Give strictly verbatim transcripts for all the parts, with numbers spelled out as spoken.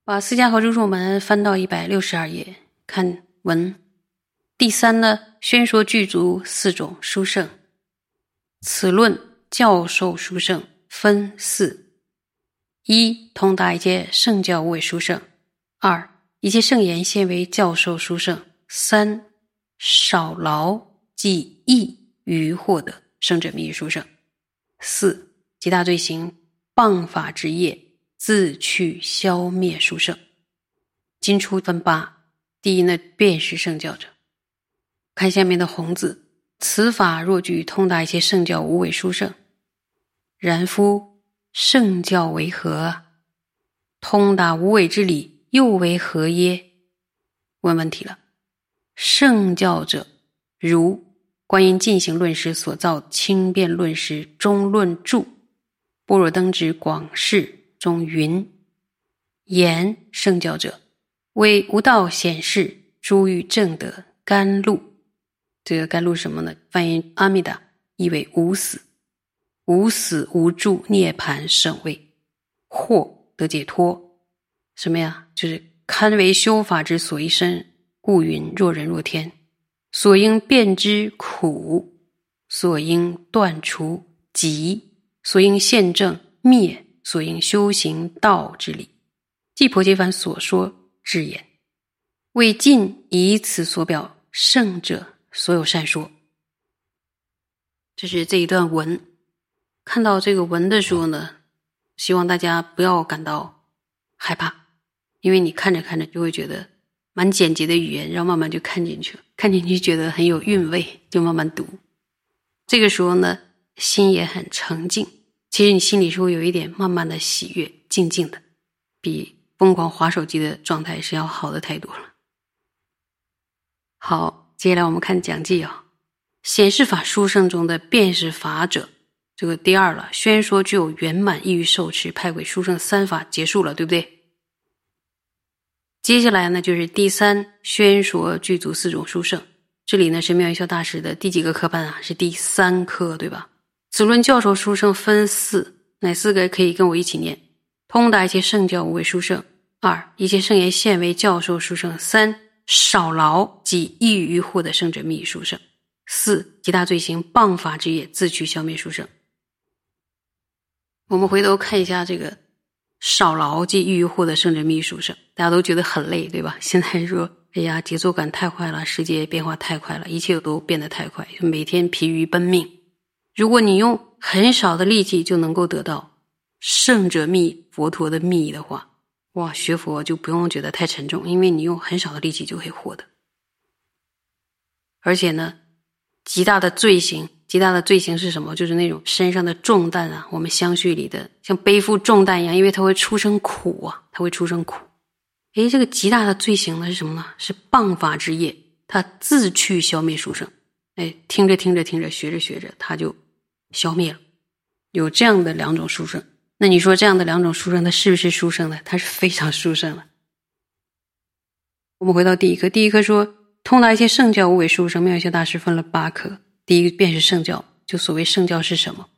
把四家合著入门翻到一百六十二页，看文。第三呢，宣说具足四种殊胜。此论教授殊胜分四：一、通达一切圣教无伪殊胜；二、一切圣言现为教授殊胜；三、少劳即易于获得圣者密语殊胜；四、极大罪行谤法之业自去消灭殊胜。今出分八。第一呢，便是圣教者。看下面的红字，此法若具通达一切圣教无伪殊胜。然夫圣教为何？通达无伪之理又为何耶？问问题了。圣教者，如观音进行论师所造轻便论师中论注般若灯之广释中云：言圣教者，为无道显示诸欲正德甘露。这个甘露是什么呢？翻译阿弥达，意为无死，无死无住涅槃圣位，或得解脱。什么呀？就是堪为修法之所依身，故云若人若天。所应辨之苦，所应断除集，所应现正灭，所应修行道之理，即婆伽梵所说之言。为尽以此所表圣者所有善说。这是这一段文。看到这个文的时候呢，希望大家不要感到害怕，因为你看着看着就会觉得蛮简洁的语言，然后慢慢就看进去了，看进去觉得很有韵味，就慢慢读。这个时候呢，心也很澄净，其实你心里是会有一点慢慢的喜悦，静静的，比疯狂滑手机的状态是要好的太多了。好，接下来我们看讲记啊。显示法殊胜中的辨识法者，这个第二了，宣说具有圆满易于受持派轨殊胜三法结束了，对不对？接下来呢，就是第三，宣说具足四种殊胜。这里呢是妙音效大师的第几个科判啊？是第三科，对吧？此论教授殊胜分四，哪四个可以跟我一起念？通达一切圣教无伪殊胜；二、一切圣言现为教授殊胜；三、少劳即易于获得圣者密语殊胜；四、极大罪行谤法之业自去消灭殊胜。我们回头看一下这个少劳即易于获得圣者密语殊胜，大家都觉得很累，对吧？现在说哎呀，节奏感太快了，世界变化太快了，一切都变得太快，每天疲于奔命。如果你用很少的力气就能够得到圣者密佛陀的密的话，哇，学佛就不用觉得太沉重，因为你用很少的力气就可以获得。而且呢，极大的罪行，极大的罪行是什么？就是那种身上的重担啊，我们相续里的像背负重担一样，因为它会出生苦啊，它会出生苦。诶，这个极大的罪行呢是什么呢？是谤法之业，它自去消灭殊胜。诶，听着听着听着，学着学着，它就消灭了。有这样的两种殊胜，那你说这样的两种殊胜，它是不是殊胜呢？它是非常殊胜了。我们回到第一课，第一课说通达一切圣教无伪殊胜，妙音效大师分了八课。第一个便是圣教，就所谓圣教是什么？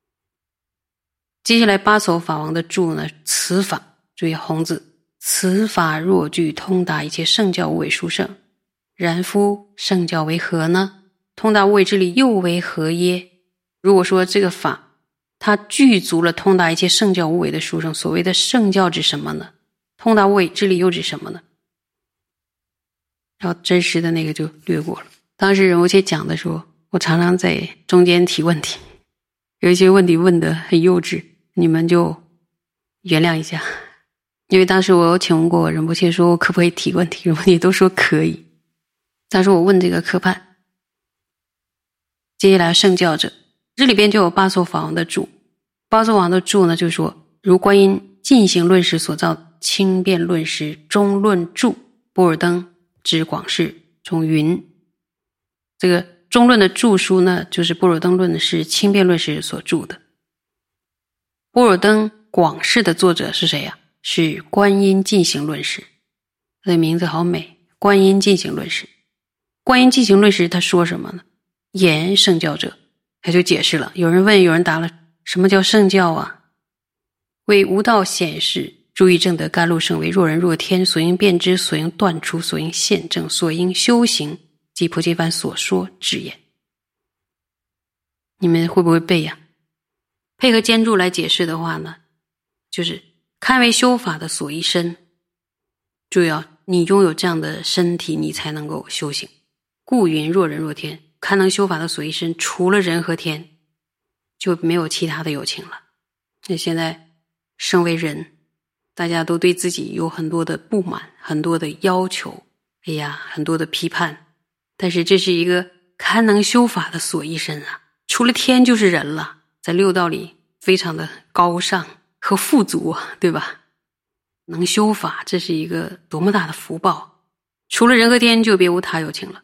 接下来八首法王的注呢，此法，注意红字，此法若具通达一切圣教无伪殊胜，然夫圣教为何呢？通达无伪之理又为何耶？如果说这个法它具足了通达一切圣教无伪的殊胜，所谓的圣教指什么呢？通达无伪之理又指什么呢？然后真实的那个就略过了。当时仁波切讲的时候，我常常在中间提问题，有一些问题问得很幼稚，你们就原谅一下。因为当时我有请问过仁波切说我可不可以提问题，仁波切都说可以。当时我问这个科判，接下来圣教者，这里边就有八座法王的注。八座法王的注呢，就是说如观音进行论师所造轻便论师中论注般若灯之广释中云，这个中论的注书呢，就是般若灯论是轻便论师所著的。般若灯广释的作者是谁呀？是观音进行论师，他的名字好美，观音进行论师。观音进行论师他说什么呢？言圣教者，他就解释了。有人问，有人答了，什么叫圣教啊？为无道显示注意正得甘露圣为若人若天，所应变之，所应断除，所应现正，所应修行，即婆伽梵所说智言。你们会不会背呀？配合兼注来解释的话呢，就是堪为修法的所依身。注意啊，你拥有这样的身体，你才能够修行。故云若人若天，堪能修法的所依身，除了人和天，就没有其他的有情了。那现在身为人，大家都对自己有很多的不满，很多的要求，哎呀，很多的批判。但是这是一个堪能修法的所依身啊，除了天就是人了，在六道里非常的高尚和富足，对吧？能修法，这是一个多么大的福报，除了人和天就别无他有情了。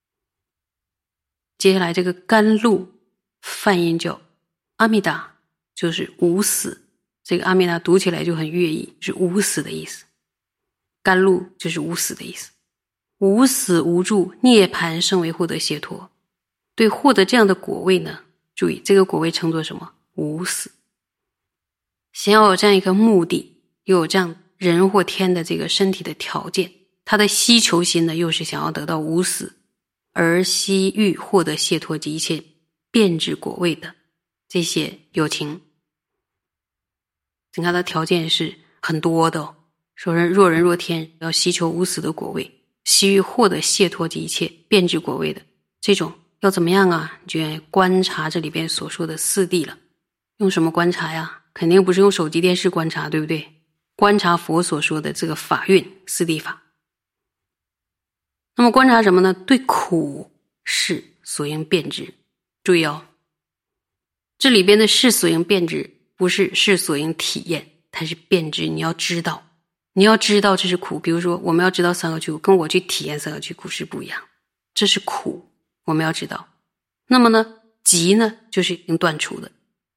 接下来这个甘露梵音叫阿弥达，就是无死，这个阿弥达读起来就很悦意，是无死的意思。甘露就是无死的意思，无死无住，涅槃生为获得解脱。对获得这样的果位呢，注意这个果位称作什么？无死。想要有这样一个目的，又有这样人或天的这个身体的条件，他的希求心呢，又是想要得到无死，而希欲获得解脱及一切变质果位的这些有情，你看他的条件是很多的哦。说人若人若天，要希求无死的果位，希欲获得解脱及一切变质果位的这种要怎么样啊？你就要观察这里边所说的四谛了。用什么观察呀？肯定不是用手机电视观察，对不对？观察佛所说的这个法蕴四谛法。那么观察什么呢？对苦是所应变质。注意哦，这里边的是所应变质，不是是所应体验，它是变质。你要知道，你要知道这是苦。比如说我们要知道三恶趣苦，跟我去体验三恶趣苦是不一样，这是苦，我们要知道。那么呢，集呢就是已经断除的。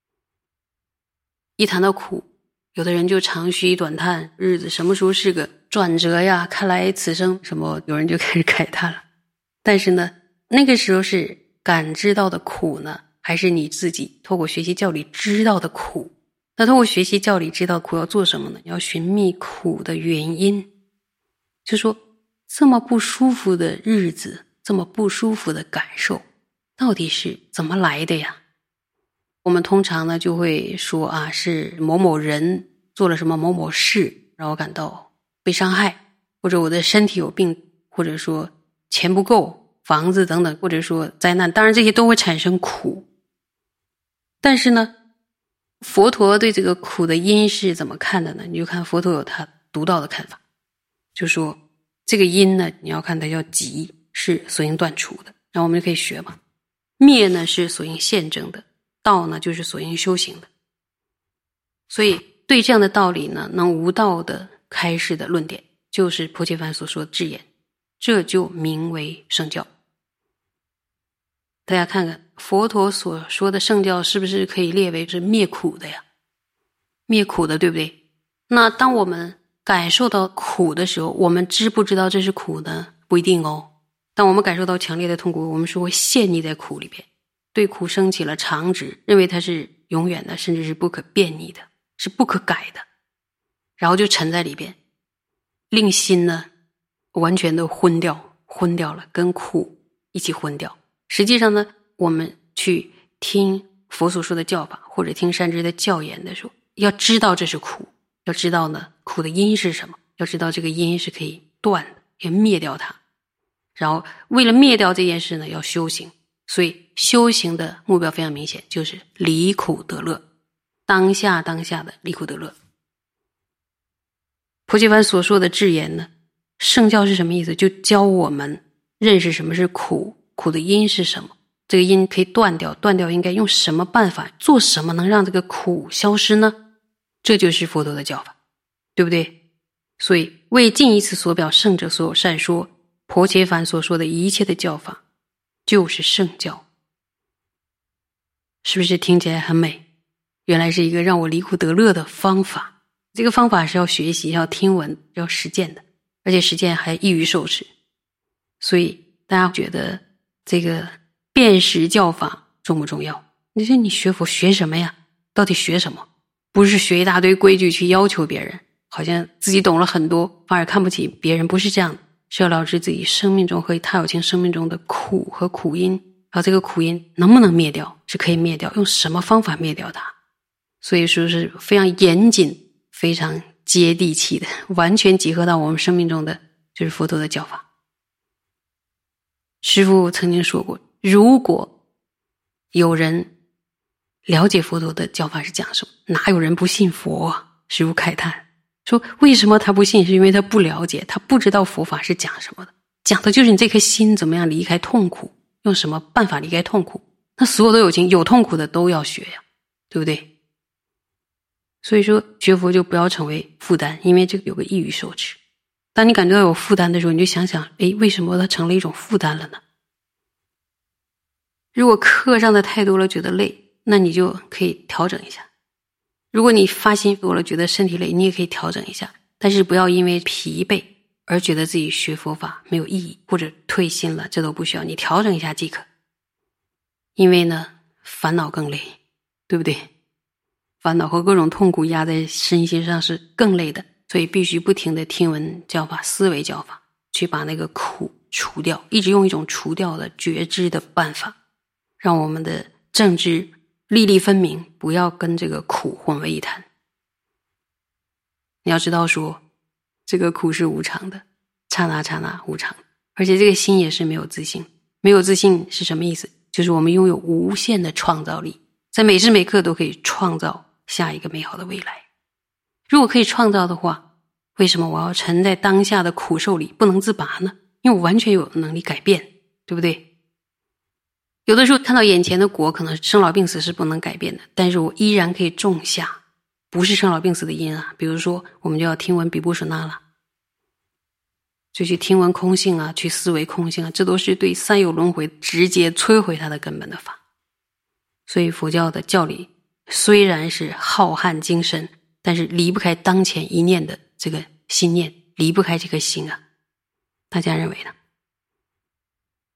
一谈到苦，有的人就长吁短叹，日子什么时候是个转折呀？看来此生什么，有人就开始慨叹了。但是呢，那个时候是感知到的苦呢，还是你自己透过学习教理知道的苦？那透过学习教理知道苦要做什么呢？要寻觅苦的原因。就说这么不舒服的日子，这么不舒服的感受，到底是怎么来的呀？我们通常呢就会说啊，是某某人做了什么某某事让我感到被伤害，或者我的身体有病，或者说钱不够，房子等等，或者说灾难，当然这些都会产生苦。但是呢，佛陀对这个苦的因是怎么看的呢？你就看佛陀有他独到的看法，就说这个因呢，你要看它叫集，是所应断除的，然后我们就可以学嘛。灭呢是所应现证的，道呢就是所应修行的。所以对这样的道理呢，能无道的开示的论点，就是婆伽梵所说的智言，这就名为圣教。大家看看佛陀所说的圣教是不是可以列为是灭苦的呀？灭苦的，对不对？那当我们感受到苦的时候，我们知不知道这是苦呢？不一定哦。当我们感受到强烈的痛苦，我们是会陷溺在苦里边，对苦生起了常执，认为它是永远的，甚至是不可变逆的，是不可改的，然后就沉在里边，令心呢完全都昏掉，昏掉了，跟苦一起昏掉。实际上呢，我们去听佛所说的教法，或者听善知的教言的时候，要知道这是苦，要知道呢苦的因是什么，要知道这个因是可以断的，要灭掉它。然后为了灭掉这件事呢，要修行。所以修行的目标非常明显，就是离苦得乐，当下当下的离苦得乐。婆伽梵所说的智言呢，圣教是什么意思？就教我们认识什么是苦，苦的因是什么，这个因可以断掉，断掉应该用什么办法，做什么能让这个苦消失呢？这就是佛陀的教法，对不对？所以为尽一次所表圣者所有善说，婆伽梵所说的一切的教法就是圣教。是不是听起来很美？原来是一个让我离苦得乐的方法。这个方法是要学习，要听闻，要实践的，而且实践还易于受持。所以大家觉得这个辨识教法重不重要？你说你学佛学什么呀？到底学什么？不是学一大堆规矩去要求别人， 好像自己懂了很多，反而看不起别人，不是这样的，是要了知自己生命中和他有情生命中的苦和苦因，然后这个苦因能不能灭掉，是可以灭掉，用什么方法灭掉它。所以说是非常严谨非常接地气的，完全结合到我们生命中的就是佛陀的教法。师父曾经说过，如果有人了解佛陀的教法是讲什么，哪有人不信佛啊？师父慨叹说，为什么他不信？是因为他不了解，他不知道佛法是讲什么的，讲的就是你这颗心怎么样离开痛苦，用什么办法离开痛苦。那所有的有情有痛苦的都要学呀，对不对？所以说学佛就不要成为负担，因为这个有个易于受持。当你感觉到有负担的时候，你就想想，诶，为什么它成了一种负担了呢？如果课上的太多了觉得累，那你就可以调整一下。如果你发心多了觉得身体累，你也可以调整一下，但是不要因为疲惫而觉得自己学佛法没有意义，或者退心了，这都不需要，你调整一下即可。因为呢，烦恼更累，对不对？烦恼和各种痛苦压在身心上是更累的，所以必须不停地听闻教法，思维教法，去把那个苦除掉，一直用一种除掉的觉知的办法，让我们的正知粒粒分明，不要跟这个苦混为一谈。你要知道说，这个苦是无常的，刹那刹那无常，而且这个心也是没有自信。没有自信是什么意思？就是我们拥有无限的创造力，在每时每刻都可以创造下一个美好的未来。如果可以创造的话，为什么我要沉在当下的苦受里不能自拔呢？因为我完全有能力改变，对不对？有的时候看到眼前的果，可能生老病死是不能改变的，但是我依然可以种下不是生老病死的因啊。比如说我们就要听闻比波舍那了，就去听闻空性啊，去思维空性啊，这都是对三有轮回直接摧毁它的根本的法。所以佛教的教理虽然是浩瀚精深，但是离不开当前一念的这个心念，离不开这颗心啊。大家认为呢？